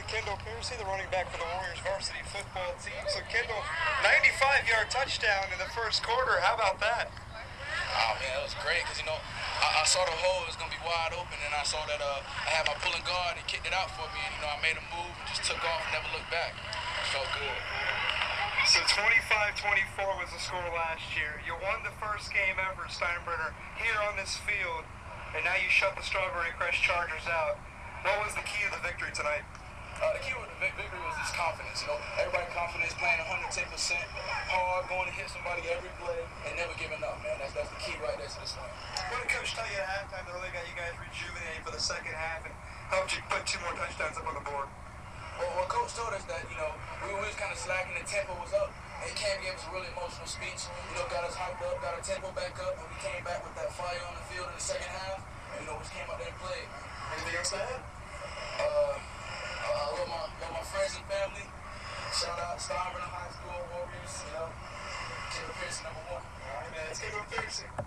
Kendall Piercy, the running back for the Warriors varsity football team. So Kendall, 95-yard touchdown in the first quarter. How about that? Oh man, that was great because I saw the hole was gonna be wide open, and I saw that I had my pulling guard and kicked it out for me, and I made a move and just took off and never looked back. It felt good. So 25-24 was the score last year. You won the first game ever at Steinbrenner here on this field, and now you shut the Strawberry Crest Chargers out. What was the key to the victory tonight? The key to the victory was just confidence. Everybody confidence, playing 110%, hard, going to hit somebody every play, and never giving up, man. That's the key right there to this win. What did Coach tell you at halftime that really got you guys rejuvenated for the second half and helped you put 2 more touchdowns up on the board? Well, Coach told us that, we was kind of slacking, the tempo was up, and Cam gave us a really emotional speech, got us hyped up, got our tempo back up, and we came back with that fire on the field in the second half, and, we just came out there and played. Anything else to add? I love my friends and family. Shout out Steinbrenner High School Warriors, Kendall Piercy #1. All right, man. Let's get Kendall Piercy.